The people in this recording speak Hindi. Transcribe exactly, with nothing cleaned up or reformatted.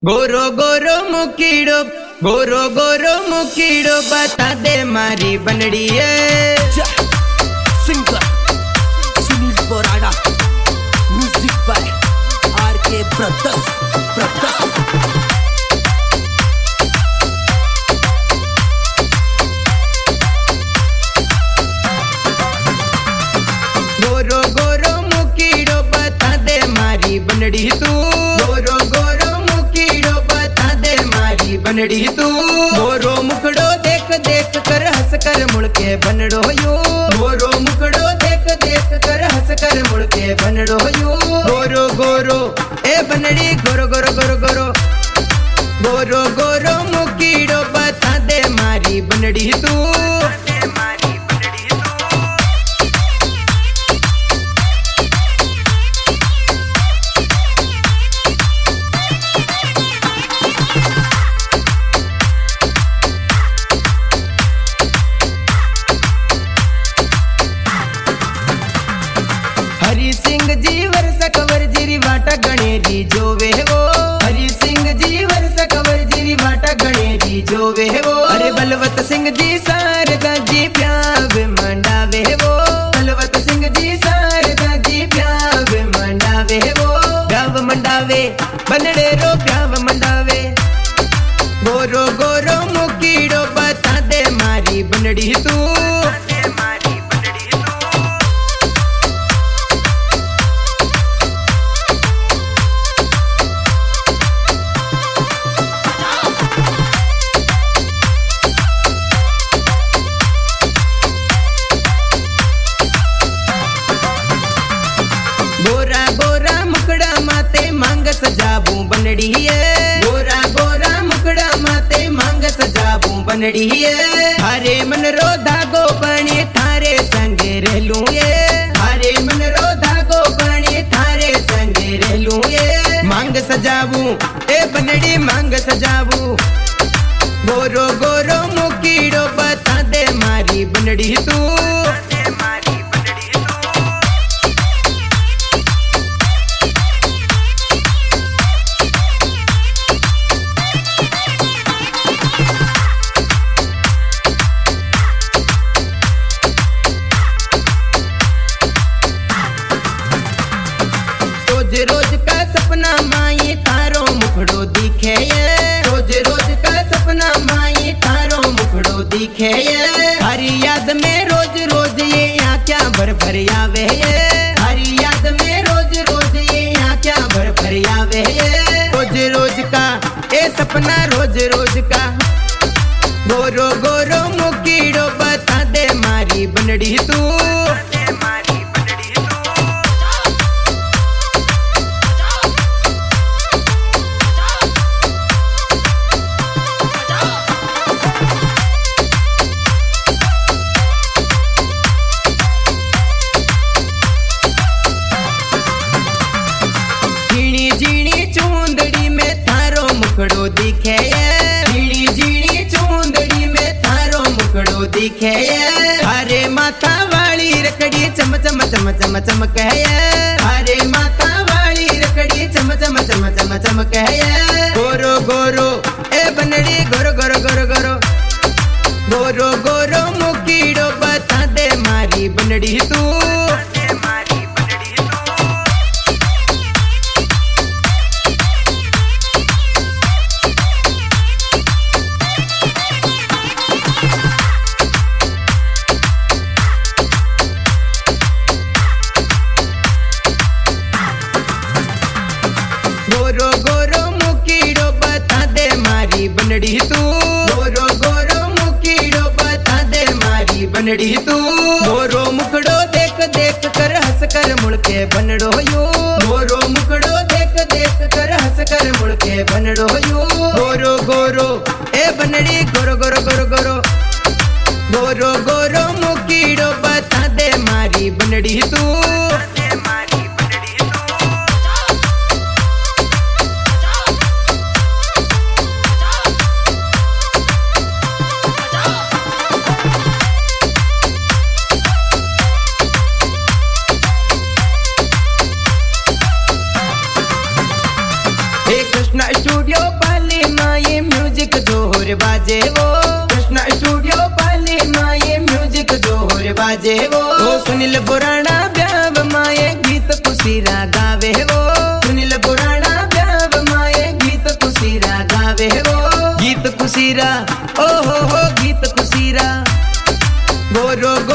गोरो गोरो मुकीड़ो गोरो गोरो मुकीड़ो बता दे मारी बनड़ी है। Singer Sunil Borada, music by R K brothers brothers. गोरो गोरो मुकीड़ो बता दे मारी बनड़ी तू, गोरो गोरो मुकीड़ो बता दे मारी बनड़ी तू। गोरो मुखड़ो देख देख कर हंस कर मुड़ के बनड़ो यू, गोरो मुखड़ो देख देख कर हंस कर मुड़ के बनड़ो यू। गोरो गोरो ए बनड़ी गोरो गोरो गोरो गोरो गोरो गोरो मुकीड़ो बता दे मारी बनड़ी तू। हरि सिंह जी वर्ष कवर जिरी वाटा गणेरी जो वे वो, हरि सिंह जी वर्ष कवर जिरी वाटा गणेरी जो वे वो। अरे बलवत सिंह जी सारदा जी प्याव मंडावे वो, बलवत सिंह जी सारदा जी प्याव मंडावे वो। प्याव मंडावे बनड़े रो प्याव मंडावे। गोरो गोरो मुकीड़ो बता दे मारी बनड़ी तू। गोरा गोरा मुकड़ा माते मांग सजाबू बनड़ी है, गोरा गोरा मुकड़ा माते मांग सजाबू बनड़ी है। थारे मन रो धागो बने थारे संगे रहलू ये, थारे मन रो धागो बने थारे संगे रहलू ये। मांग सजाबू ए बनड़ी मांग सजाबू। गोरो गोरो मुकीड़ो बता दे मारी बनड़ी तू। रोज रोज का सपना माई तारो मुखड़ो दिखे ये, रोज रोज का सपना माई तारो मुखड़ो दिखे ये। हरी याद में रोज रोज ये यहाँ क्या भर भर आवे ये, हरी याद में रोज रोज ये यहाँ क्या भर भर आवे ये। रोज रोज का ए सपना रोज रोज का। गोरो गोरो मुकीड़ो बता दे मारी बनड़ी तू। मुखड़ो दिखे ये, झीणी झीणी चूंदड़ी में थारो मुखड़ो दिखे ये। हरे माथा वाली रकड़ी चम चम चम चम चमक है, हरे माथा वाली रकड़ी चम चम चम चम चमक है। गोरो गोरो ए बनड़ी गोरो गोरो गोरो गोरो गोरो गोरो मुकीड़ो बता दे मारी बनड़ी तू। गोरो गोरो मुकीड़ो बता दे मारी बनड़ी तू, गोरो गोरो मुकीड़ो बता दे मारी बनड़ी तू। गोरो मुखड़ो देख देख कर हंस कर मुड़ के बनड़ो यू, गोरो मुखड़ो देख देख कर हंस कर मुड़ के बनड़ो यू। गोरो गोरो ए बनड़ी गोरो गोरो गोरो गोरो गोरो गोरो मुकीड़ो बता दे मारी बनड़ी तू। कृष्णा स्टूडियो पाले माये म्यूजिक जोर बाजे वो कृष्णा स्टूडियो पाले माये म्यूजिक जोर बाजे वो ओ सुनील बुराड़ा ब्याव माये गीत कुशीरा गावे वो सुनील बुराड़ा ब्याव माये गीत कुशीरा गावे वो गीत कुशीरा ओ हो हो गीत कुशीरा गोरो